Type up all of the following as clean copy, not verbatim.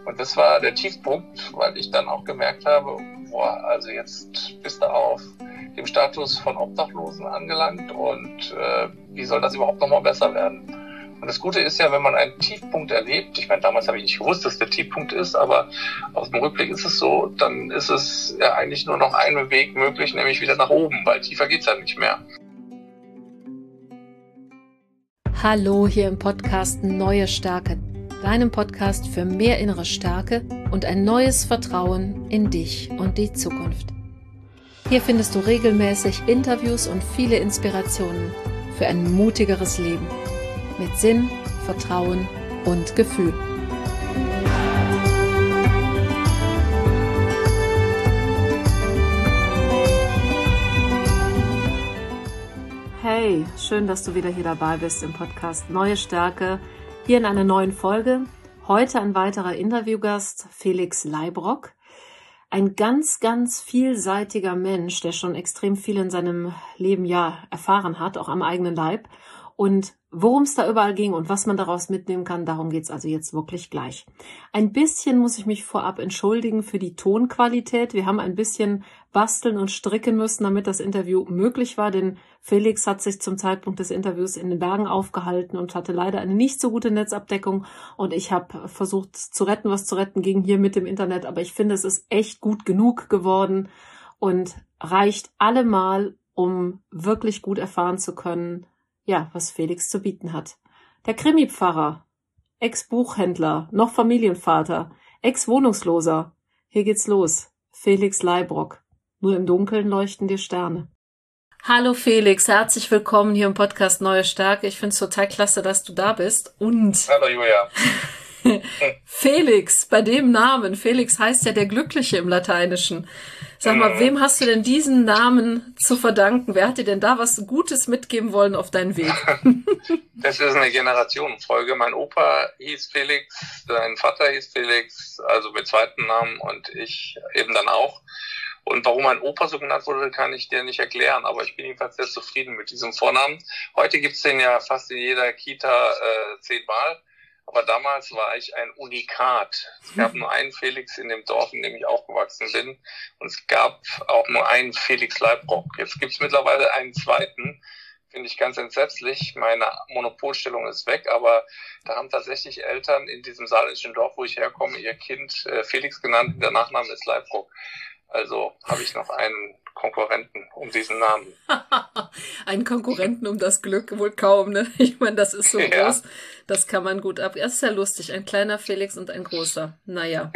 Und das war der Tiefpunkt, weil ich dann auch gemerkt habe, boah, also jetzt bist du auf dem Status von Obdachlosen angelangt und wie soll das überhaupt nochmal besser werden? Und das Gute ist ja, wenn man einen Tiefpunkt erlebt, ich meine, damals habe ich nicht gewusst, dass der Tiefpunkt ist, aber aus dem Rückblick ist es so, dann ist es ja eigentlich nur noch ein Weg möglich, nämlich wieder nach oben, weil tiefer geht's ja nicht mehr. Hallo, hier im Podcast Neue Stärke, deinem Podcast für mehr innere Stärke und ein neues Vertrauen in dich und die Zukunft. Hier findest du regelmäßig Interviews und viele Inspirationen für ein mutigeres Leben mit Sinn, Vertrauen und Gefühl. Hey, schön, dass du wieder hier dabei bist im Podcast Neue Stärke, hier in einer neuen Folge. Heute ein weiterer Interviewgast, Felix Leibrock. Ein ganz, ganz vielseitiger Mensch, der schon extrem viel in seinem Leben erfahren hat, auch am eigenen Leib. Und worum es da überall ging und was man daraus mitnehmen kann, darum geht's also jetzt wirklich gleich. Ein bisschen muss ich mich vorab entschuldigen für die Tonqualität. Wir haben ein bisschen basteln und stricken müssen, damit das Interview möglich war, denn Felix hat sich zum Zeitpunkt des Interviews in den Bergen aufgehalten und hatte leider eine nicht so gute Netzabdeckung und ich habe versucht zu retten, was zu retten ging hier mit dem Internet, aber ich finde, es ist echt gut genug geworden und reicht allemal, um wirklich gut erfahren zu können, was Felix zu bieten hat. Der Krimi-Pfarrer, Ex-Buchhändler, noch Familienvater, Ex-Wohnungsloser. Hier geht's los. Felix Leibrock. Nur im Dunkeln leuchten die Sterne. Hallo Felix, herzlich willkommen hier im Podcast Neue Stärke. Ich finde es total klasse, dass du da bist. Und Hallo Julia. Felix, bei dem Namen, Felix heißt ja der Glückliche im Lateinischen. Sag mal, wem hast du denn diesen Namen zu verdanken? Wer hat dir denn da was Gutes mitgeben wollen auf deinen Weg? Das ist eine Generationenfolge. Mein Opa hieß Felix, sein Vater hieß Felix, also mit zweiten Namen und ich eben dann auch. Und warum mein Opa so genannt wurde, kann ich dir nicht erklären, aber ich bin jedenfalls sehr zufrieden mit diesem Vornamen. Heute gibt's den ja fast in jeder Kita 10-mal. Aber damals war ich ein Unikat. Es gab nur einen Felix in dem Dorf, in dem ich aufgewachsen bin. Und es gab auch nur einen Felix Leibrock. Jetzt gibt's mittlerweile einen zweiten. Finde ich ganz entsetzlich. Meine Monopolstellung ist weg. Aber da haben tatsächlich Eltern in diesem saarländischen Dorf, wo ich herkomme, ihr Kind Felix genannt. Der Nachname ist Leibrock. Also habe ich noch einen Konkurrenten um diesen Namen. Einen Konkurrenten um das Glück wohl kaum, ne? Ich meine, das ist so groß, das kann man gut ab. Das ist ja lustig, ein kleiner Felix und ein großer. Naja.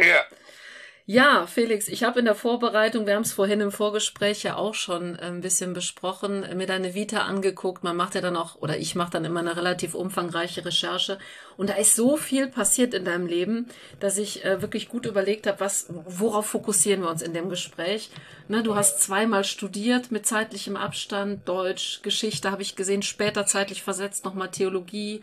Ja, Felix, ich habe in der Vorbereitung, wir haben es vorhin im Vorgespräch ja auch schon ein bisschen besprochen, mir deine Vita angeguckt. Man macht ja dann auch, oder ich mache dann immer eine relativ umfangreiche Recherche. Und da ist so viel passiert in deinem Leben, dass ich wirklich gut überlegt habe, worauf fokussieren wir uns in dem Gespräch. Ne, du hast 2-mal studiert mit zeitlichem Abstand, Deutsch, Geschichte habe ich gesehen, später zeitlich versetzt nochmal Theologie.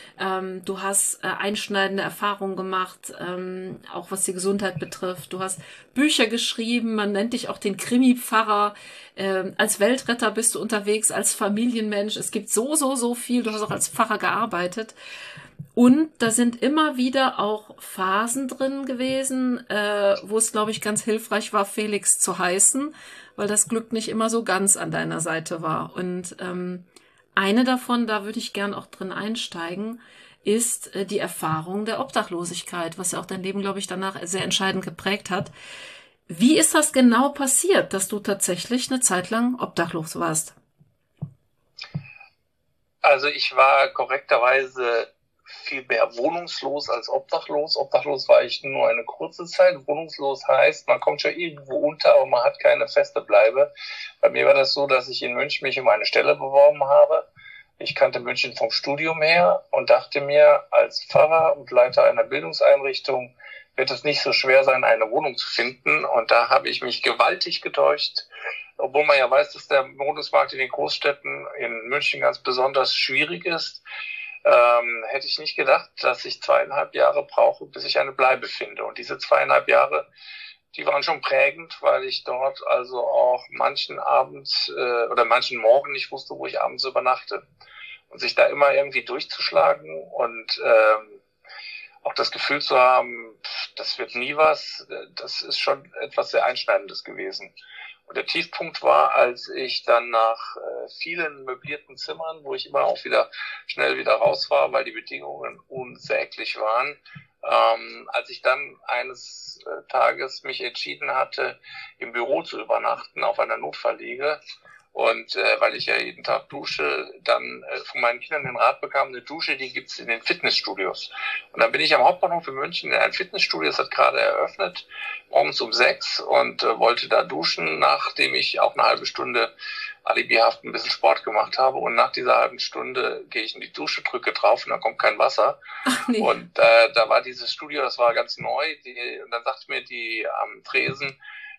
Du hast einschneidende Erfahrungen gemacht, auch was die Gesundheit betrifft. Du hast Bücher geschrieben, man nennt dich auch den Krimi-Pfarrer. Als Weltretter bist du unterwegs, als Familienmensch. Es gibt so viel. Du hast auch als Pfarrer gearbeitet. Und da sind immer wieder auch Phasen drin gewesen, wo es, glaube ich, ganz hilfreich war, Felix zu heißen, weil das Glück nicht immer so ganz an deiner Seite war. Und eine davon, da würde ich gern auch drin einsteigen, ist die Erfahrung der Obdachlosigkeit, was ja auch dein Leben, glaube ich, danach sehr entscheidend geprägt hat. Wie ist das genau passiert, dass du tatsächlich eine Zeit lang obdachlos warst? Also ich war korrekterweise viel mehr wohnungslos als obdachlos. Obdachlos war ich nur eine kurze Zeit. Wohnungslos heißt, man kommt schon irgendwo unter, aber man hat keine feste Bleibe. Bei mir war das so, dass ich in München mich um eine Stelle beworben habe. Ich kannte München vom Studium her und dachte mir, als Pfarrer und Leiter einer Bildungseinrichtung wird es nicht so schwer sein, eine Wohnung zu finden. Und da habe ich mich gewaltig getäuscht, obwohl man ja weiß, dass der Wohnungsmarkt in den Großstädten, in München ganz besonders schwierig ist. Hätte ich nicht gedacht, dass ich 2,5 Jahre brauche, bis ich eine Bleibe finde. Und diese 2,5 Jahre, die waren schon prägend, weil ich dort also auch manchen Abend oder manchen Morgen nicht wusste, wo ich abends übernachte. Und sich da immer irgendwie durchzuschlagen und auch das Gefühl zu haben, das wird nie was. Das ist schon etwas sehr Einschneidendes gewesen. Und der Tiefpunkt war, als ich dann nach vielen möblierten Zimmern, wo ich immer auch schnell wieder raus war, weil die Bedingungen unsäglich waren, als ich dann eines Tages mich entschieden hatte, im Büro zu übernachten auf einer Notfallliege. Und weil ich ja jeden Tag dusche, dann von meinen Kindern den Rat bekam, eine Dusche, die gibt's in den Fitnessstudios. Und dann bin ich am Hauptbahnhof in München in ein Fitnessstudio, das hat gerade eröffnet, morgens um 6 und wollte da duschen, nachdem ich auch eine halbe Stunde alibihaft ein bisschen Sport gemacht habe. Und nach dieser halben Stunde gehe ich in die Dusche, drücke drauf und dann kommt kein Wasser. Ach, nee. Und da war dieses Studio, das war ganz neu. Und dann sagte mir die am Tresen,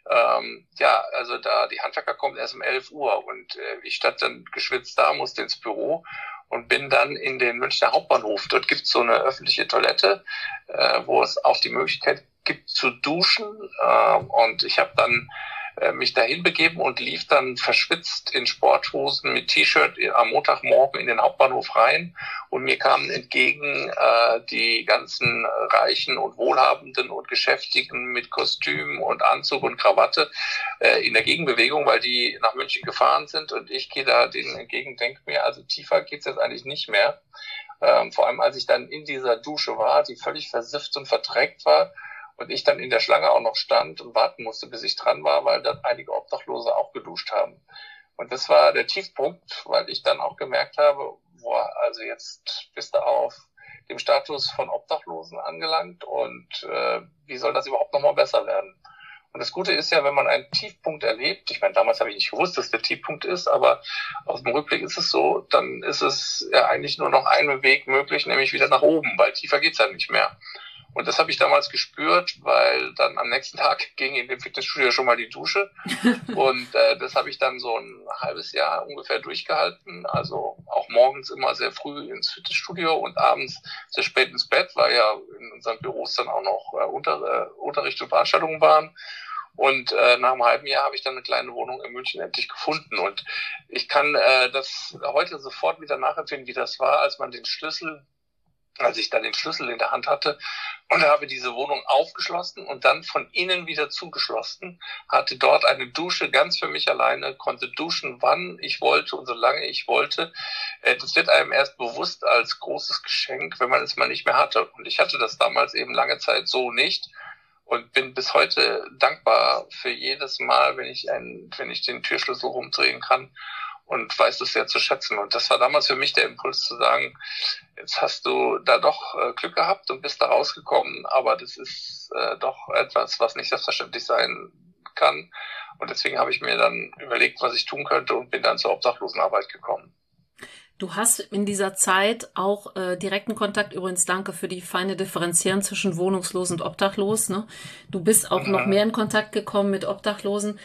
also da die Handwerker kommen erst um 11 Uhr und ich stand dann geschwitzt da, musste ins Büro und bin dann in den Münchner Hauptbahnhof. Dort gibt's so eine öffentliche Toilette, wo es auch die Möglichkeit gibt zu duschen, und ich habe dann mich dahin begeben und lief dann verschwitzt in Sporthosen mit T-Shirt am Montagmorgen in den Hauptbahnhof rein und mir kamen entgegen die ganzen Reichen und Wohlhabenden und Geschäftigen mit Kostüm und Anzug und Krawatte in der Gegenbewegung, weil die nach München gefahren sind und ich gehe da denen entgegen, denke mir, also tiefer geht's jetzt eigentlich nicht mehr. Vor allem, als ich dann in dieser Dusche war, die völlig versifft und verdreckt war, und ich dann in der Schlange auch noch stand und warten musste, bis ich dran war, weil dann einige Obdachlose auch geduscht haben. Und das war der Tiefpunkt, weil ich dann auch gemerkt habe, boah, also jetzt bist du auf dem Status von Obdachlosen angelangt und wie soll das überhaupt nochmal besser werden? Und das Gute ist ja, wenn man einen Tiefpunkt erlebt, ich meine, damals habe ich nicht gewusst, dass der Tiefpunkt ist, aber aus dem Rückblick ist es so, dann ist es ja eigentlich nur noch ein Weg möglich, nämlich wieder nach oben, weil tiefer geht's ja nicht mehr. Und das habe ich damals gespürt, weil dann am nächsten Tag ging in dem Fitnessstudio schon mal die Dusche. Und das habe ich dann so ein halbes Jahr ungefähr durchgehalten. Also auch morgens immer sehr früh ins Fitnessstudio und abends sehr spät ins Bett, weil ja in unseren Büros dann auch noch Unterricht und Veranstaltungen waren. Und nach einem halben Jahr habe ich dann eine kleine Wohnung in München endlich gefunden. Und ich kann das heute sofort wieder nachempfinden, wie das war, als ich dann den Schlüssel in der Hand hatte und habe diese Wohnung aufgeschlossen und dann von innen wieder zugeschlossen, hatte dort eine Dusche ganz für mich alleine, konnte duschen, wann ich wollte und solange ich wollte. Das wird einem erst bewusst als großes Geschenk, wenn man es mal nicht mehr hatte. Und ich hatte das damals eben lange Zeit so nicht und bin bis heute dankbar für jedes Mal, wenn ich den Türschlüssel rumdrehen kann. Und weiß das sehr zu schätzen. Und das war damals für mich der Impuls zu sagen, jetzt hast du da doch Glück gehabt und bist da rausgekommen, aber das ist doch etwas, was nicht selbstverständlich sein kann. Und deswegen habe ich mir dann überlegt, was ich tun könnte und bin dann zur Obdachlosenarbeit gekommen. Du hast in dieser Zeit auch direkten Kontakt, übrigens danke für die feine Differenzierung zwischen wohnungslos und obdachlos. Ne? Du bist auch noch mehr in Kontakt gekommen mit Obdachlosen.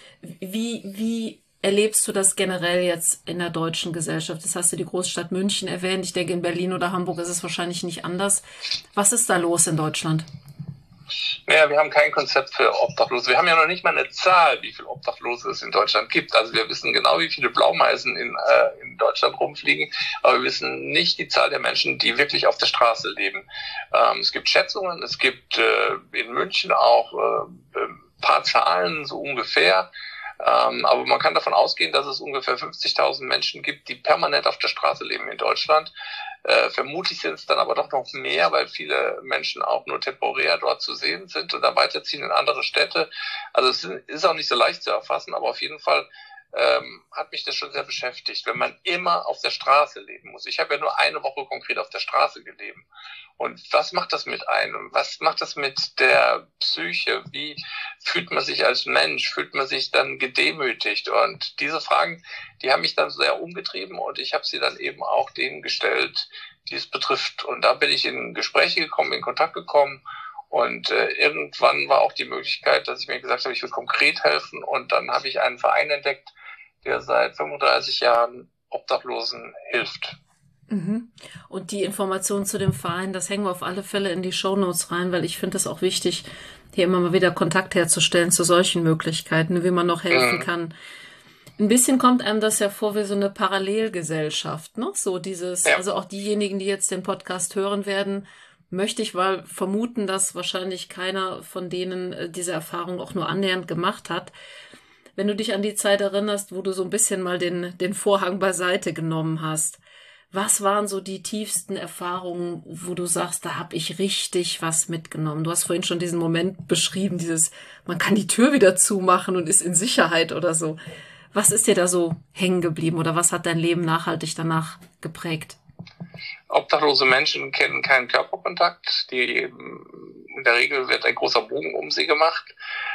Wie erlebst du das generell jetzt in der deutschen Gesellschaft? Das hast du die Großstadt München erwähnt. Ich denke, in Berlin oder Hamburg ist es wahrscheinlich nicht anders. Was ist da los in Deutschland? Naja, wir haben kein Konzept für Obdachlose. Wir haben ja noch nicht mal eine Zahl, wie viele Obdachlose es in Deutschland gibt. Also wir wissen genau, wie viele Blaumeisen in Deutschland rumfliegen, aber wir wissen nicht die Zahl der Menschen, die wirklich auf der Straße leben. Es gibt Schätzungen, es gibt in München auch paar Zahlen, so ungefähr. Aber man kann davon ausgehen, dass es ungefähr 50.000 Menschen gibt, die permanent auf der Straße leben in Deutschland. Vermutlich sind es dann aber doch noch mehr, weil viele Menschen auch nur temporär dort zu sehen sind und dann weiterziehen in andere Städte. Also es ist auch nicht so leicht zu erfassen, aber auf jeden Fall hat mich das schon sehr beschäftigt, wenn man immer auf der Straße leben muss. Ich habe ja nur eine Woche konkret auf der Straße gelebt. Und was macht das mit einem? Was macht das mit der Psyche? Wie fühlt man sich als Mensch? Fühlt man sich dann gedemütigt? Und diese Fragen, die haben mich dann sehr umgetrieben und ich habe sie dann eben auch denen gestellt, die es betrifft. Und da bin ich in Gespräche gekommen, in Kontakt gekommen. Und irgendwann war auch die Möglichkeit, dass ich mir gesagt habe, ich will konkret helfen. Und dann habe ich einen Verein entdeckt, der seit 35 Jahren Obdachlosen hilft. Mhm. Und die Informationen zu dem Verein, das hängen wir auf alle Fälle in die Shownotes rein, weil ich finde es auch wichtig, hier immer mal wieder Kontakt herzustellen zu solchen Möglichkeiten, wie man noch helfen kann. Ein bisschen kommt einem das ja vor wie so eine Parallelgesellschaft, ne? So dieses, also auch diejenigen, die jetzt den Podcast hören werden, möchte ich mal vermuten, dass wahrscheinlich keiner von denen diese Erfahrung auch nur annähernd gemacht hat. Wenn du dich an die Zeit erinnerst, wo du so ein bisschen mal den Vorhang beiseite genommen hast, was waren so die tiefsten Erfahrungen, wo du sagst, da habe ich richtig was mitgenommen? Du hast vorhin schon diesen Moment beschrieben, man kann die Tür wieder zumachen und ist in Sicherheit oder so. Was ist dir da so hängen geblieben oder was hat dein Leben nachhaltig danach geprägt? Obdachlose Menschen kennen keinen Körperkontakt. In der Regel wird ein großer Bogen um sie gemacht.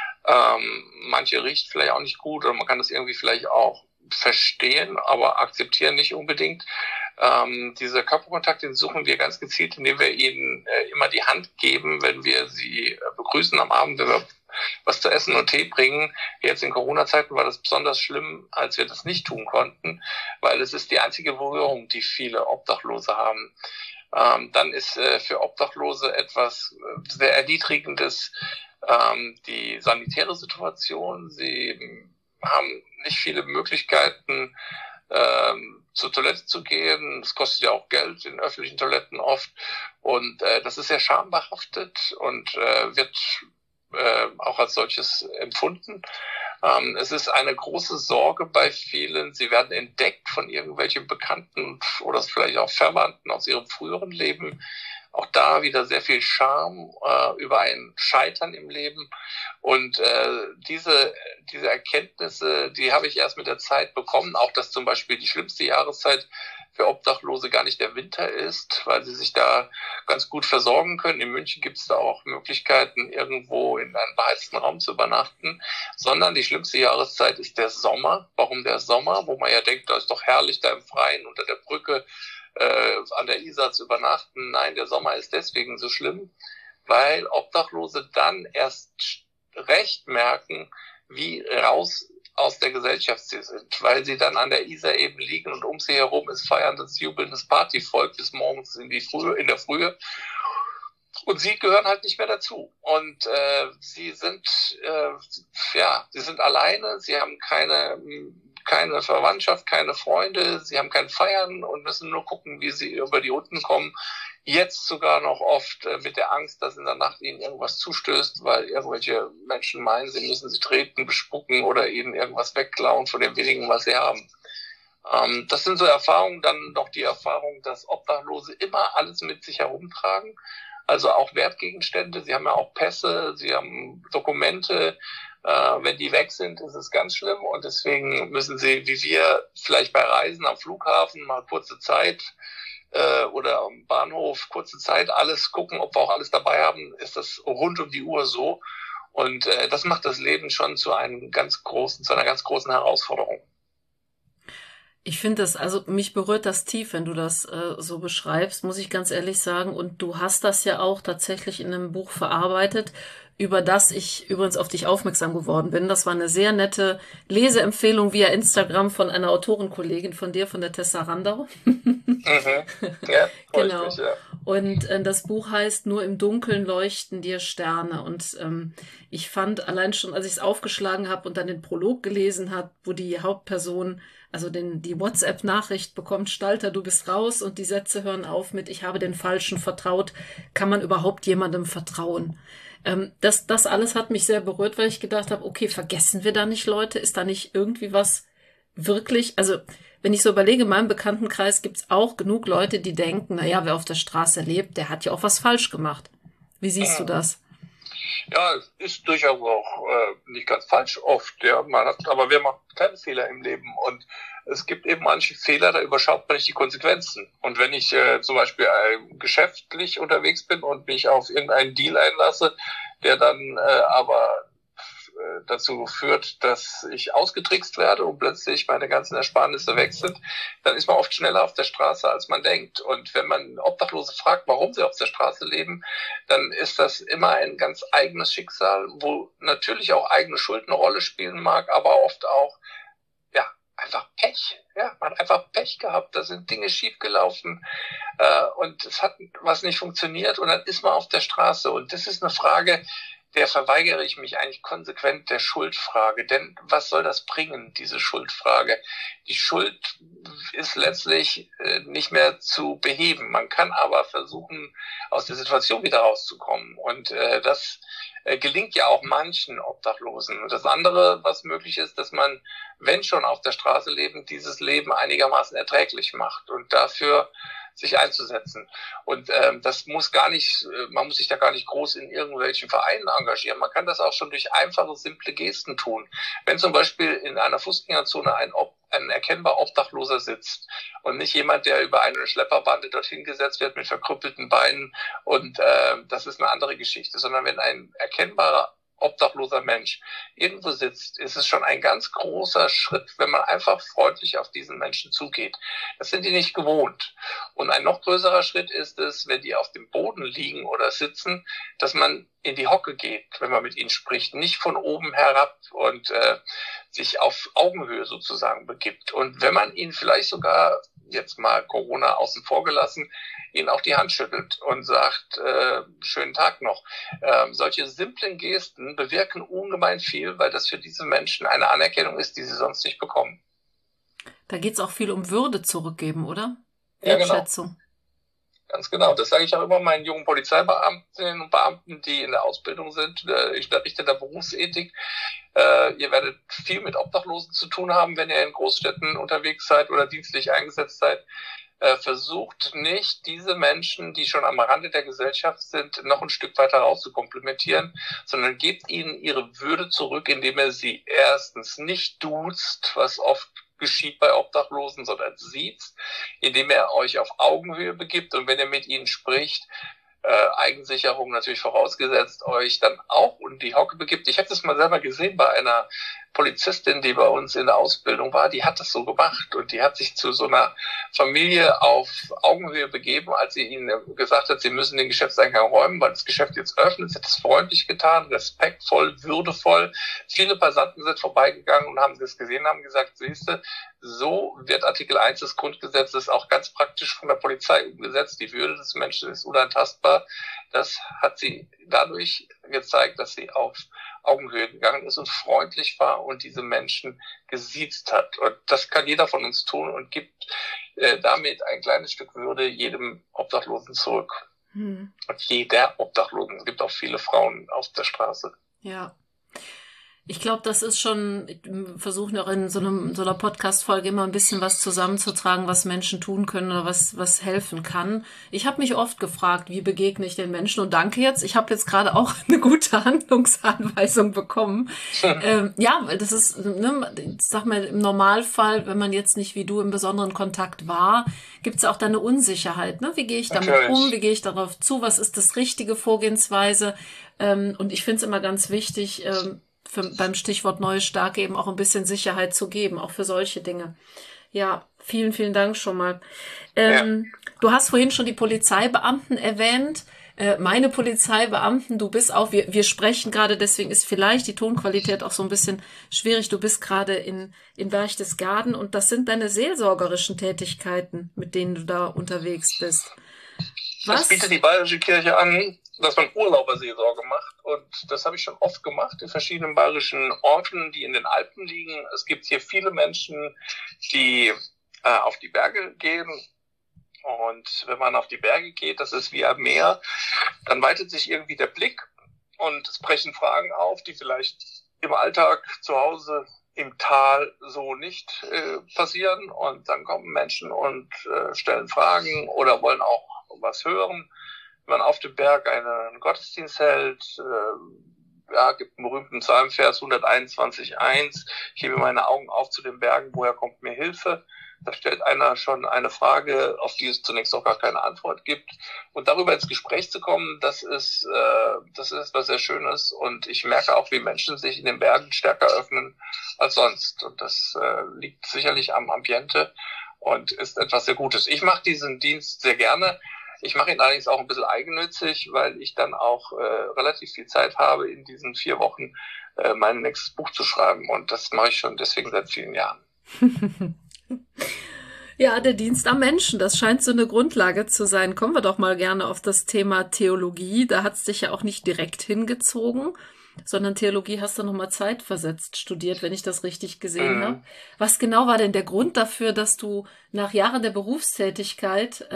Manche riecht vielleicht auch nicht gut oder man kann das irgendwie vielleicht auch verstehen, aber akzeptieren nicht unbedingt. Dieser Körperkontakt, den suchen wir ganz gezielt, indem wir ihnen immer die Hand geben, wenn wir sie begrüßen am Abend, wenn wir was zu essen und Tee bringen. Jetzt in Corona-Zeiten war das besonders schlimm, als wir das nicht tun konnten, weil es ist die einzige Berührung, die viele Obdachlose haben. Dann ist für Obdachlose etwas sehr Erniedrigendes die sanitäre Situation. Sie haben nicht viele Möglichkeiten, zur Toilette zu gehen. Es kostet ja auch Geld in öffentlichen Toiletten oft. Und das ist sehr schambehaftet und wird auch als solches empfunden. Es ist eine große Sorge bei vielen. Sie werden entdeckt von irgendwelchen Bekannten oder vielleicht auch Verwandten aus ihrem früheren Leben. Auch da wieder sehr viel Scham über ein Scheitern im Leben. Und diese Erkenntnisse, die habe ich erst mit der Zeit bekommen. Auch, dass zum Beispiel die schlimmste Jahreszeit für Obdachlose gar nicht der Winter ist, weil sie sich da ganz gut versorgen können. In München gibt es da auch Möglichkeiten, irgendwo in einem beheizten Raum zu übernachten, sondern die schlimmste Jahreszeit ist der Sommer. Warum der Sommer? Wo man ja denkt, da ist doch herrlich, da im Freien unter der Brücke an der Isar zu übernachten. Nein, der Sommer ist deswegen so schlimm, weil Obdachlose dann erst recht merken, wie raus aus der Gesellschaft sie sind, weil sie dann an der Isar eben liegen und um sie herum ist feierndes, jubelndes Partyvolk bis morgens in der Frühe. Und sie gehören halt nicht mehr dazu. Und sie sind alleine, sie haben keine Verwandtschaft, keine Freunde, sie haben kein Feiern und müssen nur gucken, wie sie über die Runden kommen. Jetzt sogar noch oft mit der Angst, dass in der Nacht ihnen irgendwas zustößt, weil irgendwelche Menschen meinen, sie müssen sie treten, bespucken oder ihnen irgendwas wegklauen von dem wenigen, was sie haben. Das sind so Erfahrungen, dann noch die Erfahrung, dass Obdachlose immer alles mit sich herumtragen, also auch Wertgegenstände. Sie haben ja auch Pässe, sie haben Dokumente. Wenn die weg sind, ist es ganz schlimm und deswegen müssen sie, wie wir, vielleicht bei Reisen am Flughafen mal kurze Zeit oder am Bahnhof kurze Zeit alles gucken, ob wir auch alles dabei haben, ist das rund um die Uhr so. Und das macht das Leben schon zu einer ganz großen Herausforderung. Ich finde das, also mich berührt das tief, wenn du das so beschreibst, muss ich ganz ehrlich sagen. Und du hast das ja auch tatsächlich in einem Buch verarbeitet, über das ich übrigens auf dich aufmerksam geworden bin. Das war eine sehr nette Leseempfehlung via Instagram von einer Autorenkollegin von dir, von der Tessa Randau. Ja, genau. Mich, ja. Und das Buch heißt Nur im Dunkeln leuchten dir Sterne. Und ich fand allein schon, als ich es aufgeschlagen habe und dann den Prolog gelesen habe, wo die Hauptperson, also die WhatsApp-Nachricht bekommt, Stalter, du bist raus, und die Sätze hören auf mit, ich habe den Falschen vertraut. Kann man überhaupt jemandem vertrauen? Das alles hat mich sehr berührt, weil ich gedacht habe, okay, vergessen wir da nicht Leute? Ist da nicht irgendwie was wirklich, also wenn ich so überlege, in meinem Bekanntenkreis gibt's auch genug Leute, die denken, naja, wer auf der Straße lebt, der hat ja auch was falsch gemacht. Wie siehst du das? Ja, es ist durchaus auch nicht ganz falsch oft. Ja, aber wer macht keine Fehler im Leben? Und es gibt eben manche Fehler, da überschaut man nicht die Konsequenzen. Und wenn ich zum Beispiel geschäftlich unterwegs bin und mich auf irgendeinen Deal einlasse, der dann aber dazu führt, dass ich ausgetrickst werde und plötzlich meine ganzen Ersparnisse weg sind, dann ist man oft schneller auf der Straße, als man denkt. Und wenn man Obdachlose fragt, warum sie auf der Straße leben, dann ist das immer ein ganz eigenes Schicksal, wo natürlich auch eigene Schuld eine Rolle spielen mag, aber oft auch einfach Pech. Ja, man hat einfach Pech gehabt, da sind Dinge schiefgelaufen und es hat was nicht funktioniert und dann ist man auf der Straße. Und das ist eine Frage, der verweigere ich mich eigentlich konsequent der Schuldfrage. Denn was soll das bringen, diese Schuldfrage? Die Schuld ist letztlich nicht mehr zu beheben. Man kann aber versuchen, aus der Situation wieder rauszukommen. Und das gelingt ja auch manchen Obdachlosen. Und das andere, was möglich ist, dass man, wenn schon auf der Straße leben, dieses Leben einigermaßen erträglich macht und dafür sich einzusetzen. Und das muss gar nicht, man muss sich da gar nicht groß in irgendwelchen Vereinen engagieren. Man kann das auch schon durch einfache, simple Gesten tun. Wenn zum Beispiel in einer Fußgängerzone ein erkennbar Obdachloser sitzt und nicht jemand, der über eine Schlepperbande dorthin gesetzt wird mit verkrüppelten Beinen, und das ist eine andere Geschichte, sondern wenn ein erkennbarer obdachloser Mensch irgendwo sitzt, ist es schon ein ganz großer Schritt, wenn man einfach freundlich auf diesen Menschen zugeht. Das sind die nicht gewohnt. Und ein noch größerer Schritt ist es, wenn die auf dem Boden liegen oder sitzen, dass man in die Hocke geht, wenn man mit ihnen spricht, nicht von oben herab und sich auf Augenhöhe sozusagen begibt. Und wenn man ihnen vielleicht sogar, jetzt mal Corona außen vor gelassen, ihnen auch die Hand schüttelt und sagt, schönen Tag noch. Solche simplen Gesten bewirken ungemein viel, weil das für diese Menschen eine Anerkennung ist, die sie sonst nicht bekommen. Da geht es auch viel um Würde zurückgeben, oder? Ja, Wertschätzung. Genau. Ganz genau. Das sage ich auch immer meinen jungen Polizeibeamtinnen und Beamten, die in der Ausbildung sind. Ich unterrichte der Berufsethik. Ihr werdet viel mit Obdachlosen zu tun haben, wenn ihr in Großstädten unterwegs seid oder dienstlich eingesetzt seid. Versucht nicht, diese Menschen, die schon am Rande der Gesellschaft sind, noch ein Stück weiter rauszukomplimentieren, sondern gebt ihnen ihre Würde zurück, indem ihr sie erstens nicht duzt, was oft geschieht bei Obdachlosen, sondern sieht's, indem er euch auf Augenhöhe begibt, und wenn ihr mit ihnen spricht, Eigensicherung natürlich vorausgesetzt, euch dann auch in die Hocke begibt. Ich habe das mal selber gesehen bei einer Polizistin, die bei uns in der Ausbildung war, die hat das so gemacht und die hat sich zu so einer Familie auf Augenhöhe begeben, als sie ihnen gesagt hat, sie müssen den Geschäftseingang räumen, weil das Geschäft jetzt öffnet. Sie hat es freundlich getan, respektvoll, würdevoll. Viele Passanten sind vorbeigegangen und haben das gesehen, haben gesagt, siehste, so wird Artikel 1 des Grundgesetzes auch ganz praktisch von der Polizei umgesetzt. Die Würde des Menschen ist unantastbar. Das hat sie dadurch gezeigt, dass sie auf Augenhöhe gegangen ist und freundlich war und diese Menschen gesiezt hat. Und das kann jeder von uns tun und gibt damit ein kleines Stück Würde jedem Obdachlosen zurück. Und jeder Obdachlosen. Es gibt auch viele Frauen auf der Straße. Ja. Ich glaube, das ist schon, ich versuche auch in so einer Podcast-Folge immer ein bisschen was zusammenzutragen, was Menschen tun können oder was helfen kann. Ich habe mich oft gefragt, wie begegne ich den Menschen? Und danke jetzt, ich habe jetzt gerade auch eine gute Handlungsanweisung bekommen. Ja, weil das ist, ne, ich sag mal, im Normalfall, wenn man jetzt nicht wie du im besonderen Kontakt war, gibt es ja auch da eine Unsicherheit. Ne? Wie gehe ich damit um? Wie gehe ich darauf zu? Was ist das richtige Vorgehensweise? Und ich finde es immer ganz wichtig, beim Stichwort Neue Starke eben auch ein bisschen Sicherheit zu geben, auch für solche Dinge. Ja, vielen, vielen Dank schon mal. Du hast vorhin schon die Polizeibeamten erwähnt. Meine Polizeibeamten, du bist auch, wir sprechen gerade, deswegen ist vielleicht die Tonqualität auch so ein bisschen schwierig. Du bist gerade in Berchtesgaden und das sind deine seelsorgerischen Tätigkeiten, mit denen du da unterwegs bist. Was? Das bietet die Bayerische Kirche an, dass man Urlauberseelsorge macht, und das habe ich schon oft gemacht in verschiedenen bayerischen Orten, die in den Alpen liegen. Es gibt hier viele Menschen, die auf die Berge gehen, und wenn man auf die Berge geht, das ist wie am Meer, dann weitet sich irgendwie der Blick und es brechen Fragen auf, die vielleicht im Alltag zu Hause im Tal so nicht passieren, und dann kommen Menschen und stellen Fragen oder wollen auch was hören. Wenn man auf dem Berg einen Gottesdienst hält, gibt einen berühmten Psalmvers 121,1. Ich hebe meine Augen auf zu den Bergen, woher kommt mir Hilfe? Da stellt einer schon eine Frage, auf die es zunächst auch gar keine Antwort gibt. Und darüber ins Gespräch zu kommen, das ist was sehr Schönes. Und ich merke auch, wie Menschen sich in den Bergen stärker öffnen als sonst. Und das liegt sicherlich am Ambiente und ist etwas sehr Gutes. Ich mache diesen Dienst sehr gerne. Ich mache ihn allerdings auch ein bisschen eigennützig, weil ich dann auch relativ viel Zeit habe, in diesen 4 Wochen mein nächstes Buch zu schreiben. Und das mache ich schon deswegen seit vielen Jahren. Ja, der Dienst am Menschen, das scheint so eine Grundlage zu sein. Kommen wir doch mal gerne auf das Thema Theologie. Da hat's dich ja auch nicht direkt hingezogen, sondern Theologie hast du nochmal zeitversetzt studiert, wenn ich das richtig gesehen habe. Mhm. Was genau war denn der Grund dafür, dass du nach Jahren der Berufstätigkeit,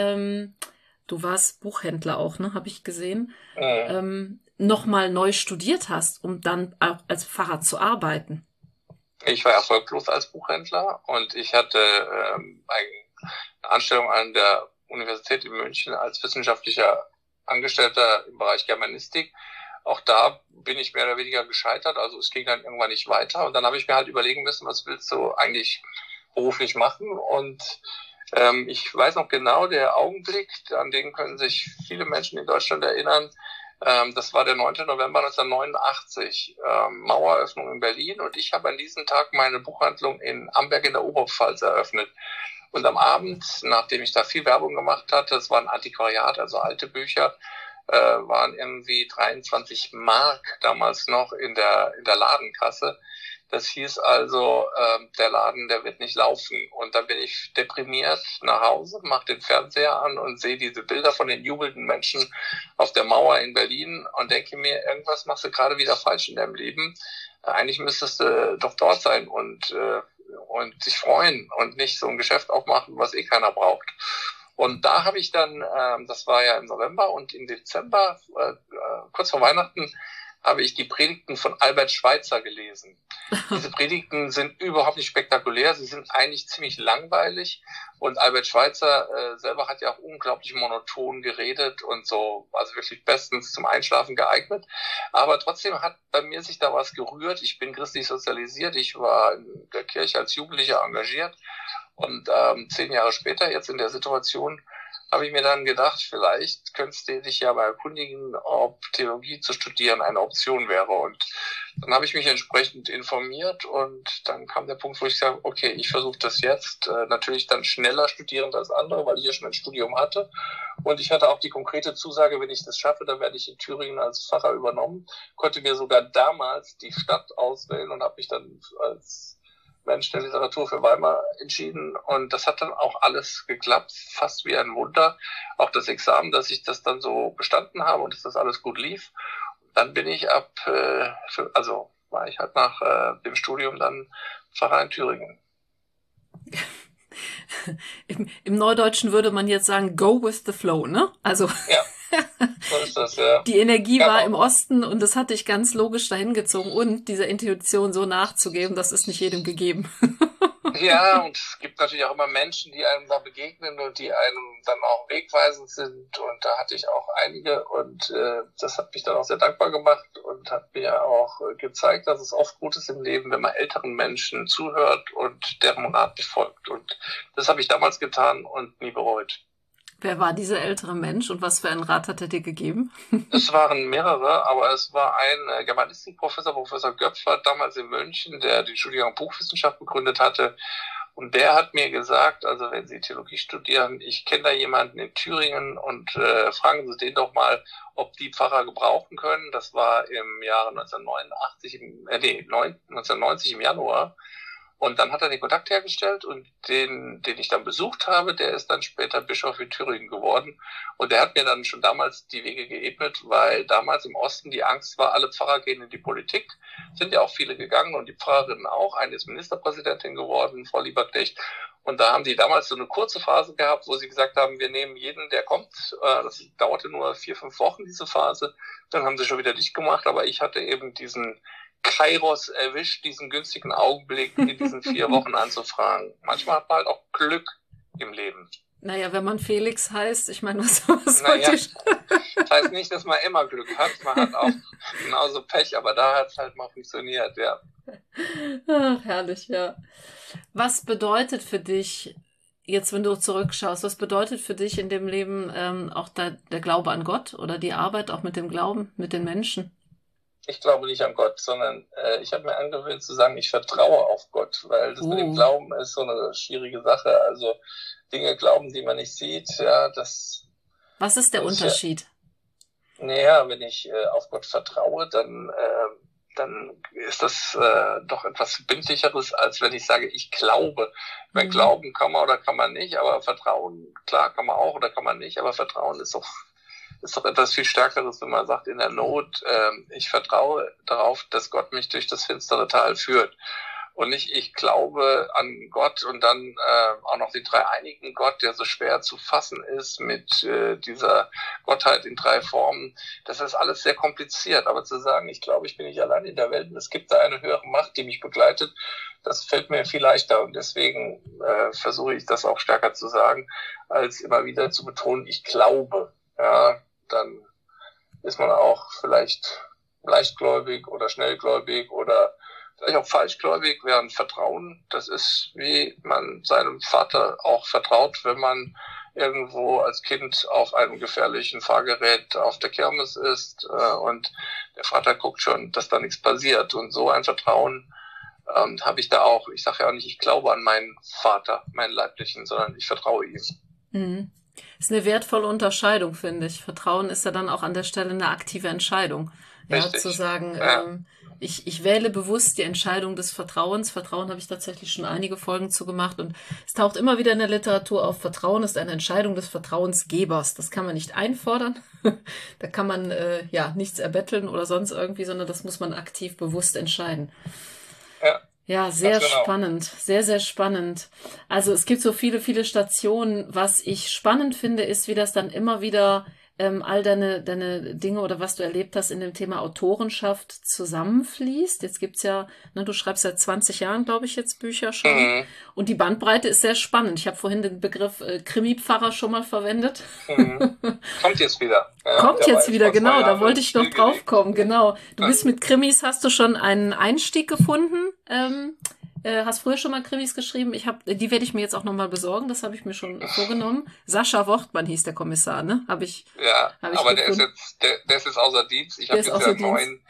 du warst Buchhändler auch, ne, habe ich gesehen, Mhm. nochmal neu studiert hast, um dann auch als Pfarrer zu arbeiten? Ich war erfolglos als Buchhändler und ich hatte eine Anstellung an der Universität in München als wissenschaftlicher Angestellter im Bereich Germanistik. Auch da bin ich mehr oder weniger gescheitert, also es ging dann irgendwann nicht weiter. Und dann habe ich mir halt überlegen müssen, was willst du eigentlich beruflich machen? Und ich weiß noch genau, der Augenblick, an den können sich viele Menschen in Deutschland erinnern. Das war der 9. November 1989, Maueröffnung in Berlin. Und ich habe an diesem Tag meine Buchhandlung in Amberg in der Oberpfalz eröffnet. Und am Abend, nachdem ich da viel Werbung gemacht hatte, das war ein Antiquariat, also alte Bücher, waren irgendwie 23 Mark damals noch in der Ladenkasse. Das hieß also, der Laden, der wird nicht laufen. Und dann bin ich deprimiert nach Hause, mache den Fernseher an und sehe diese Bilder von den jubelnden Menschen auf der Mauer in Berlin und denke mir, irgendwas machst du gerade wieder falsch in deinem Leben. Eigentlich müsstest du doch dort sein und sich freuen und nicht so ein Geschäft aufmachen, was eh keiner braucht. Und da habe ich dann, das war ja im November und im Dezember, kurz vor Weihnachten, habe ich die Predigten von Albert Schweitzer gelesen. Diese Predigten sind überhaupt nicht spektakulär, sie sind eigentlich ziemlich langweilig und Albert Schweitzer selber hat ja auch unglaublich monoton geredet und so, also wirklich bestens zum Einschlafen geeignet. Aber trotzdem hat bei mir sich da was gerührt. Ich bin christlich sozialisiert, ich war in der Kirche als Jugendlicher engagiert und 10 Jahre später, jetzt in der Situation, habe ich mir dann gedacht, vielleicht könntest du dich ja mal erkundigen, ob Theologie zu studieren eine Option wäre. Und dann habe ich mich entsprechend informiert und dann kam der Punkt, wo ich sage, okay, ich versuche das jetzt. Natürlich dann schneller studierend als andere, weil ich ja schon ein Studium hatte. Und ich hatte auch die konkrete Zusage, wenn ich das schaffe, dann werde ich in Thüringen als Pfarrer übernommen. Konnte mir sogar damals die Stadt auswählen und habe mich dann als Mensch der Literatur für Weimar entschieden und das hat dann auch alles geklappt, fast wie ein Wunder. Auch das Examen, dass ich das dann so bestanden habe und dass das alles gut lief. Dann bin ich war ich halt nach dem Studium dann Pfarrer in Thüringen. Im Neudeutschen würde man jetzt sagen, go with the flow, ne? Also ja, so ist das, ja. Die Energie Ja, war im Osten und das hat dich ganz logisch dahin gezogen und dieser Intuition so nachzugeben, das ist nicht jedem gegeben. Ja, und es gibt natürlich auch immer Menschen, die einem da begegnen und die einem dann auch wegweisend sind. Und da hatte ich auch einige und das hat mich dann auch sehr dankbar gemacht und hat mir auch gezeigt, dass es oft gut ist im Leben, wenn man älteren Menschen zuhört und deren Rat befolgt. Und das habe ich damals getan und nie bereut. Wer war dieser ältere Mensch und was für einen Rat hat er dir gegeben? Es waren mehrere, aber es war ein Germanistikprofessor, Professor Göpfert, damals in München, der den Studiengang Buchwissenschaft gegründet hatte. Und der hat mir gesagt, also wenn Sie Theologie studieren, ich kenne da jemanden in Thüringen und fragen Sie den doch mal, ob die Pfarrer gebrauchen können. Das war im Jahre 1990 im Januar. Und dann hat er den Kontakt hergestellt und den ich dann besucht habe, der ist dann später Bischof in Thüringen geworden. Und der hat mir dann schon damals die Wege geebnet, weil damals im Osten die Angst war, alle Pfarrer gehen in die Politik. Sind ja auch viele gegangen und die Pfarrerinnen auch. Eine ist Ministerpräsidentin geworden, Frau Lieberknecht. Und da haben die damals so eine kurze Phase gehabt, wo sie gesagt haben, wir nehmen jeden, der kommt. Das dauerte nur 4-5 Wochen, diese Phase. Dann haben sie schon wieder dicht gemacht. Aber ich hatte eben diesen Kairos erwischt, diesen günstigen Augenblick in diesen 4 Wochen anzufragen. Manchmal hat man halt auch Glück im Leben. Naja, wenn man Felix heißt, ich meine, was sollte ich? Das heißt nicht, dass man immer Glück hat. Man hat auch genauso Pech, aber da hat es halt mal funktioniert, ja. Ach, herrlich, ja. Was bedeutet für dich, jetzt wenn du zurückschaust, was bedeutet für dich in dem Leben auch der Glaube an Gott oder die Arbeit auch mit dem Glauben, mit den Menschen? Ich glaube nicht an Gott, sondern ich habe mir angewöhnt zu sagen, ich vertraue auf Gott, weil das mit dem Glauben ist so eine schwierige Sache. Also Dinge glauben, die man nicht sieht, ja, das... Was ist der Unterschied? Naja, wenn ich auf Gott vertraue, dann dann ist das doch etwas Verbindlicheres, als wenn ich sage, ich glaube. Weil glauben kann man oder kann man nicht, aber Vertrauen, klar, kann man auch oder kann man nicht, aber Vertrauen ist doch etwas viel Stärkeres, wenn man sagt, in der Not, ich vertraue darauf, dass Gott mich durch das finstere Tal führt. Und nicht, ich glaube an Gott und dann auch noch den dreieinigen Gott, der so schwer zu fassen ist mit dieser Gottheit in 3 Formen. Das ist alles sehr kompliziert. Aber zu sagen, ich glaube, ich bin nicht allein in der Welt und es gibt da eine höhere Macht, die mich begleitet, das fällt mir viel leichter. Und deswegen versuche ich das auch stärker zu sagen, als immer wieder zu betonen, ich glaube. Ja, dann ist man auch vielleicht leichtgläubig oder schnellgläubig oder vielleicht auch falschgläubig, während Vertrauen, das ist, wie man seinem Vater auch vertraut, wenn man irgendwo als Kind auf einem gefährlichen Fahrgerät auf der Kirmes ist und der Vater guckt schon, dass da nichts passiert. Und so ein Vertrauen habe ich da auch. Ich sage ja auch nicht, ich glaube an meinen Vater, meinen Leiblichen, sondern ich vertraue ihm. Mhm. Ist eine wertvolle Unterscheidung, finde ich. Vertrauen ist ja dann auch an der Stelle eine aktive Entscheidung. Ja, Richtig. zu sagen, ich wähle bewusst die Entscheidung des Vertrauens. Vertrauen habe ich tatsächlich schon einige Folgen zu gemacht und es taucht immer wieder in der Literatur auf. Vertrauen ist eine Entscheidung des Vertrauensgebers. Das kann man nicht einfordern. Da kann man nichts erbetteln oder sonst irgendwie, sondern das muss man aktiv bewusst entscheiden. Ja. Ja, sehr spannend, sehr, sehr spannend. Also es gibt so viele, viele Stationen. Was ich spannend finde, ist, wie das dann immer wieder all deine Dinge oder was du erlebt hast in dem Thema Autorenschaft zusammenfließt. Jetzt gibt's ja, du schreibst seit 20 Jahren, glaube ich, jetzt Bücher schon. Mhm. Und die Bandbreite ist sehr spannend. Ich habe vorhin den Begriff Krimi-Pfarrer schon mal verwendet. Mhm. Kommt jetzt wieder. Ja, Kommt jetzt wieder, genau. Da wollte ich noch drauf kommen, genau. Du bist mit Krimis, hast du schon einen Einstieg gefunden? Hast früher schon mal Krimis geschrieben? Die werde ich mir jetzt auch nochmal besorgen. Das habe ich mir schon vorgenommen. Sascha Wortmann hieß der Kommissar, ne? Hab ich aber der ist jetzt außer Dienst. Ich habe jetzt ja einen neuen.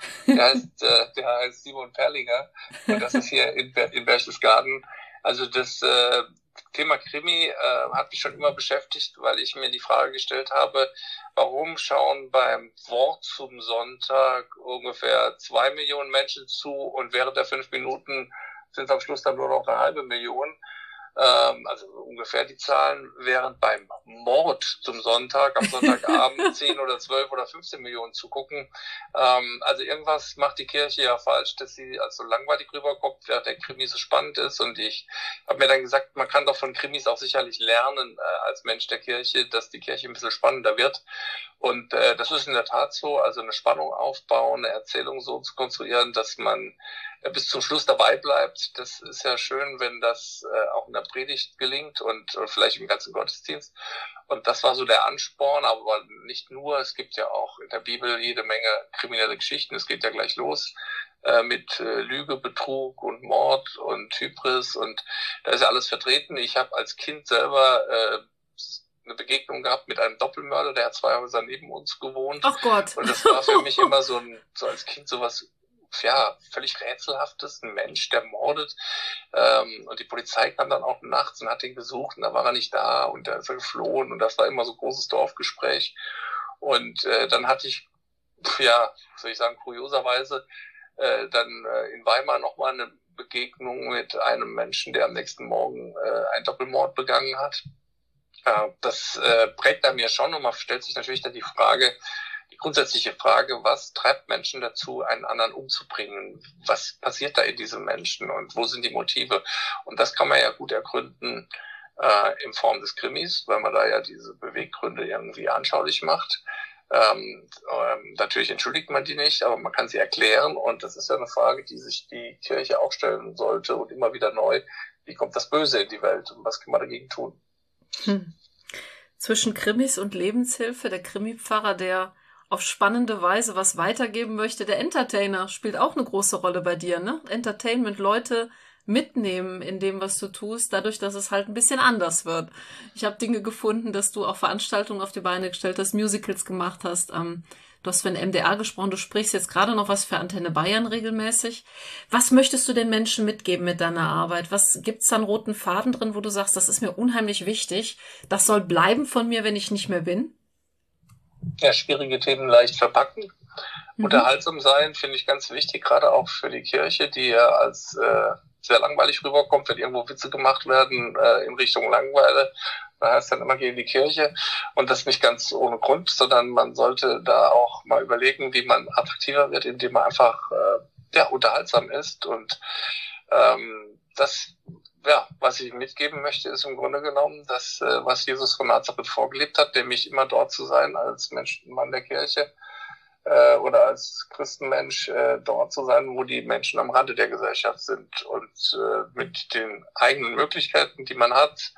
Der heißt Simon Perlinger. Und das ist hier in Berchtesgaden. Also das Thema Krimi hat mich schon immer beschäftigt, weil ich mir die Frage gestellt habe, warum schauen beim Wort zum Sonntag ungefähr 2 Millionen Menschen zu und während der 5 Minuten sind es am Schluss dann nur noch 500.000, also ungefähr die Zahlen, während beim Mord zum Sonntag, am Sonntagabend 10 oder 12 oder 15 Millionen zugucken. Also irgendwas macht die Kirche ja falsch, dass sie als so langweilig rüberkommt, während der Krimi so spannend ist. Und ich habe mir dann gesagt, man kann doch von Krimis auch sicherlich lernen als Mensch der Kirche, dass die Kirche ein bisschen spannender wird. Und das ist in der Tat so, also eine Spannung aufbauen, eine Erzählung so zu konstruieren, dass man bis zum Schluss dabei bleibt. Das ist ja schön, wenn das auch in der Predigt gelingt und vielleicht im ganzen Gottesdienst. Und das war so der Ansporn, aber nicht nur. Es gibt ja auch in der Bibel jede Menge kriminelle Geschichten. Es geht ja gleich los mit Lüge, Betrug und Mord und Hybris und da ist ja alles vertreten. Ich habe als Kind selber eine Begegnung gehabt mit einem Doppelmörder, der hat 2 Häuser neben uns gewohnt. Ach Gott. Und das war für mich immer so als Kind sowas, völlig rätselhaftes, ein Mensch, der mordet. Und die Polizei kam dann auch nachts und hat ihn gesucht und da war er nicht da und da ist er geflohen und das war immer so ein großes Dorfgespräch. Und dann hatte ich, soll ich sagen, kurioserweise dann in Weimar nochmal eine Begegnung mit einem Menschen, der am nächsten Morgen einen Doppelmord begangen hat. Das prägt an mir schon und man stellt sich natürlich dann die grundsätzliche Frage, was treibt Menschen dazu, einen anderen umzubringen? Was passiert da in diesem Menschen und wo sind die Motive? Und das kann man ja gut ergründen in Form des Krimis, weil man da ja diese Beweggründe irgendwie anschaulich macht. Natürlich entschuldigt man die nicht, aber man kann sie erklären und das ist ja eine Frage, die sich die Kirche auch stellen sollte und immer wieder neu. Wie kommt das Böse in die Welt und was kann man dagegen tun? Zwischen Krimis und Lebenshilfe, der Krimi-Pfarrer, der auf spannende Weise was weitergeben möchte. Der Entertainer spielt auch eine große Rolle bei dir, ne? Entertainment, Leute mitnehmen in dem, was du tust, dadurch, dass es halt ein bisschen anders wird. Ich habe Dinge gefunden, dass du auch Veranstaltungen auf die Beine gestellt hast, Musicals gemacht hast. Du hast für den MDR gesprochen, du sprichst jetzt gerade noch was für Antenne Bayern regelmäßig. Was möchtest du den Menschen mitgeben mit deiner Arbeit? Was gibt's da einen roten Faden drin, wo du sagst, das ist mir unheimlich wichtig, das soll bleiben von mir, wenn ich nicht mehr bin? Ja, schwierige Themen leicht verpacken. Unterhaltsam sein finde ich ganz wichtig, gerade auch für die Kirche, die ja als sehr langweilig rüberkommt, wenn irgendwo Witze gemacht werden in Richtung Langeweile. Da heißt dann immer, geh in die Kirche. Und das nicht ganz ohne Grund, sondern man sollte da auch mal überlegen, wie man attraktiver wird, indem man einfach unterhaltsam ist. Und das, was ich mitgeben möchte, ist im Grunde genommen, das, was Jesus von Nazareth vorgelebt hat, nämlich immer dort zu sein als Mann der Kirche oder als Christenmensch dort zu sein, wo die Menschen am Rande der Gesellschaft sind und mit den eigenen Möglichkeiten, die man hat,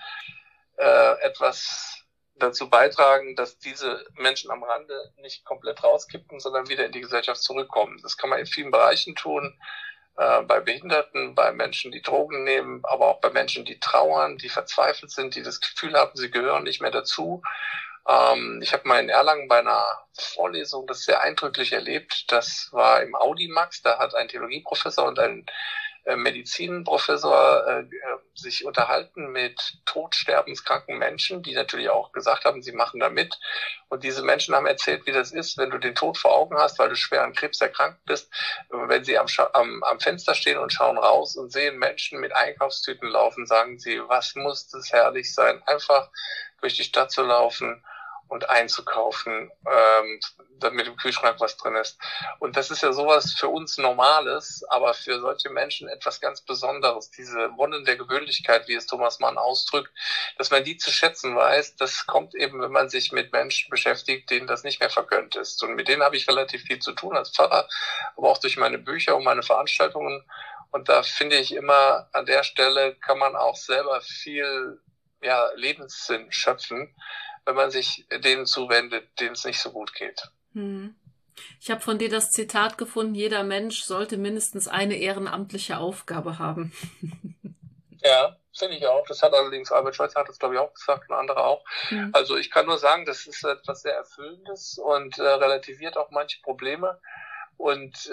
etwas dazu beitragen, dass diese Menschen am Rande nicht komplett rauskippen, sondern wieder in die Gesellschaft zurückkommen. Das kann man in vielen Bereichen tun, bei Behinderten, bei Menschen, die Drogen nehmen, aber auch bei Menschen, die trauern, die verzweifelt sind, die das Gefühl haben, sie gehören nicht mehr dazu. Ich habe mal in Erlangen bei einer Vorlesung das sehr eindrücklich erlebt. Das war im Audimax, da hat ein Theologieprofessor und ein Medizinprofessor sich unterhalten mit todsterbenskranken Menschen, die natürlich auch gesagt haben, sie machen da mit. Und diese Menschen haben erzählt, wie das ist, wenn du den Tod vor Augen hast, weil du schwer an Krebs erkrankt bist. Wenn sie am Fenster stehen und schauen raus und sehen Menschen mit Einkaufstüten laufen, sagen sie, was muss das herrlich sein, einfach durch die Stadt zu laufen und einzukaufen, damit im Kühlschrank was drin ist. Und das ist ja sowas für uns Normales, aber für solche Menschen etwas ganz Besonderes. Diese Wonnen der Gewöhnlichkeit, wie es Thomas Mann ausdrückt, dass man die zu schätzen weiß, das kommt eben, wenn man sich mit Menschen beschäftigt, denen das nicht mehr vergönnt ist. Und mit denen habe ich relativ viel zu tun als Pfarrer, aber auch durch meine Bücher und meine Veranstaltungen. Und da finde ich immer, an der Stelle kann man auch selber viel Lebenssinn schöpfen, wenn man sich denen zuwendet, denen es nicht so gut geht. Ich habe von dir das Zitat gefunden, jeder Mensch sollte mindestens eine ehrenamtliche Aufgabe haben. Ja, finde ich auch. Das hat allerdings Albert Schweitzer, hat das glaube ich auch gesagt, und andere auch. Also ich kann nur sagen, das ist etwas sehr Erfüllendes und relativiert auch manche Probleme. Und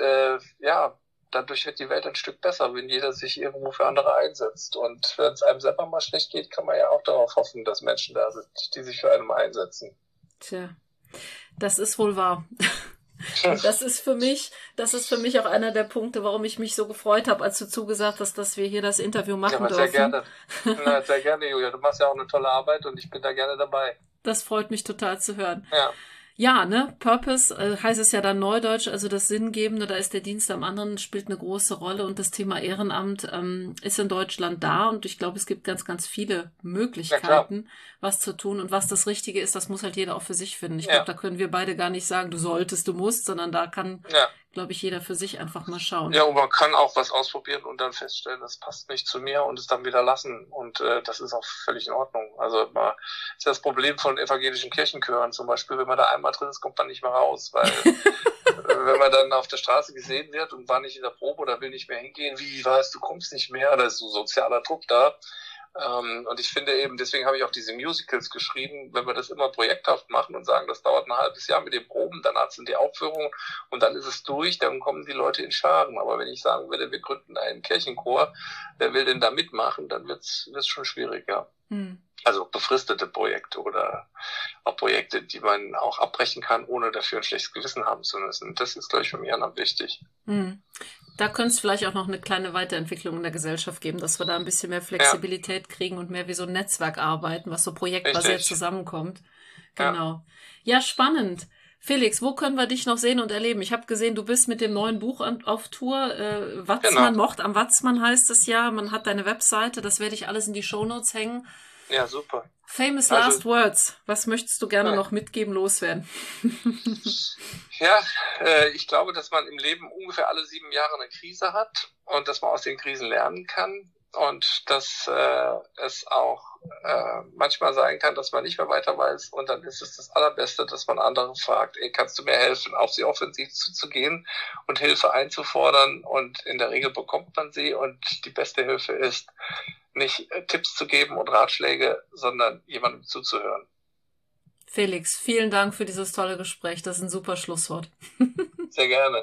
dadurch wird die Welt ein Stück besser, wenn jeder sich irgendwo für andere einsetzt. Und wenn es einem selber mal schlecht geht, kann man ja auch darauf hoffen, dass Menschen da sind, die sich für einen einsetzen. Tja, das ist wohl wahr. Und das ist für mich auch einer der Punkte, warum ich mich so gefreut habe, als du zugesagt hast, dass wir hier das Interview machen dürfen. Sehr gerne. Sehr gerne, Julia. Du machst ja auch eine tolle Arbeit und ich bin da gerne dabei. Das freut mich total zu hören. Ja. Ja, ne, Purpose heißt es ja dann Neudeutsch, also das Sinngebende, da ist der Dienst am anderen, spielt eine große Rolle und das Thema Ehrenamt ist in Deutschland da und ich glaube, es gibt ganz, ganz viele Möglichkeiten, was zu tun und was das Richtige ist, das muss halt jeder auch für sich finden. Ich glaube, da können wir beide gar nicht sagen, du solltest, du musst, sondern da kann, glaube ich, jeder für sich einfach mal schauen. Ja, und man kann auch was ausprobieren und dann feststellen, das passt nicht zu mir und es dann wieder lassen und das ist auch völlig in Ordnung. Also ist das Problem von evangelischen Kirchenchören zum Beispiel, wenn man da einmal drin ist, kommt man nicht mehr raus, weil wenn man dann auf der Straße gesehen wird und war nicht in der Probe oder will nicht mehr hingehen, wie weißt du, kommst nicht mehr, da ist so sozialer Druck da. Und ich finde eben, deswegen habe ich auch diese Musicals geschrieben, wenn wir das immer projekthaft machen und sagen, das dauert ein halbes Jahr mit den Proben, danach sind die Aufführungen und dann ist es durch, dann kommen die Leute in Scharen. Aber wenn ich sagen würde, wir gründen einen Kirchenchor, wer will denn da mitmachen, dann wird's schon schwierig, ja. Also befristete Projekte oder auch Projekte, die man auch abbrechen kann, ohne dafür ein schlechtes Gewissen haben zu müssen. Das ist, glaube ich, für mich enorm wichtig. Da könnte es vielleicht auch noch eine kleine Weiterentwicklung in der Gesellschaft geben, dass wir da ein bisschen mehr Flexibilität kriegen und mehr wie so ein Netzwerk arbeiten, was so projektbasiert zusammenkommt. Genau. Ja, spannend. Felix, wo können wir dich noch sehen und erleben? Ich habe gesehen, du bist mit dem neuen Buch auf Tour. Watzmann Mord am Watzmann heißt es ja. Man hat deine Webseite, das werde ich alles in die Shownotes hängen. Ja, super. Famous Last Words. Was möchtest du gerne noch mitgeben, loswerden? Ja, ich glaube, dass man im Leben ungefähr alle 7 Jahre eine Krise hat und dass man aus den Krisen lernen kann und dass es auch manchmal sein kann, dass man nicht mehr weiter weiß und dann ist es das Allerbeste, dass man andere fragt, ey, kannst du mir helfen, auf sie offensiv zuzugehen und Hilfe einzufordern und in der Regel bekommt man sie und die beste Hilfe ist, nicht Tipps zu geben und Ratschläge, sondern jemandem zuzuhören. Felix, vielen Dank für dieses tolle Gespräch. Das ist ein super Schlusswort. Sehr gerne.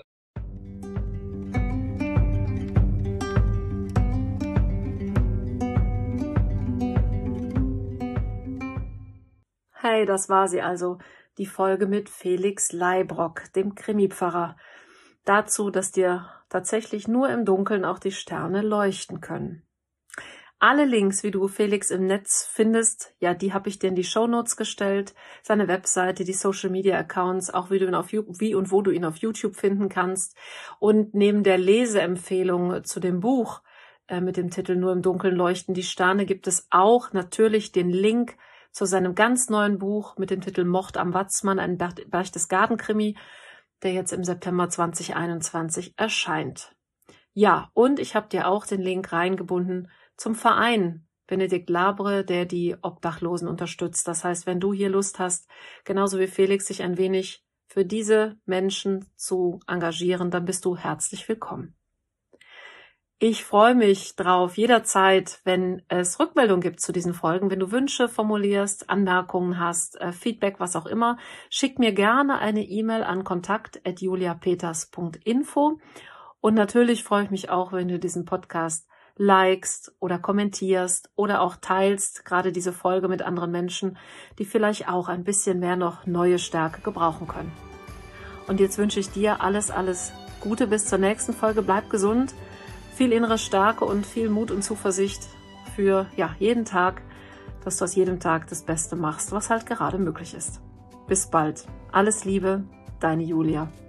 Hey, das war sie also. die Folge mit Felix Leibrock, dem Krimipfarrer, dazu, dass dir tatsächlich nur im Dunkeln auch die Sterne leuchten können. Alle Links, wie du Felix im Netz findest, ja, die habe ich dir in die Shownotes gestellt. Seine Webseite, die Social-Media-Accounts, auch wie und wo du ihn auf YouTube finden kannst. Und neben der Leseempfehlung zu dem Buch mit dem Titel Nur im Dunkeln leuchten die Sterne gibt es auch natürlich den Link zu seinem ganz neuen Buch mit dem Titel Mord am Watzmann, ein Berchtesgaden-Krimi, der jetzt im September 2021 erscheint. Ja, und ich habe dir auch den Link reingebunden zum Verein Benedikt Labre, der die Obdachlosen unterstützt. Das heißt, wenn du hier Lust hast, genauso wie Felix, sich ein wenig für diese Menschen zu engagieren, dann bist du herzlich willkommen. Ich freue mich drauf jederzeit, wenn es Rückmeldung gibt zu diesen Folgen. Wenn du Wünsche formulierst, Anmerkungen hast, Feedback, was auch immer, schick mir gerne eine E-Mail an kontakt@juliapeters.info. Und natürlich freue ich mich auch, wenn du diesen Podcast likest oder kommentierst oder auch teilst, gerade diese Folge mit anderen Menschen, die vielleicht auch ein bisschen mehr noch neue Stärke gebrauchen können. Und jetzt wünsche ich dir alles Gute bis zur nächsten Folge. Bleib gesund, viel innere Stärke und viel Mut und Zuversicht für jeden Tag, dass du aus jedem Tag das Beste machst, was halt gerade möglich ist. Bis bald. Alles Liebe, deine Julia.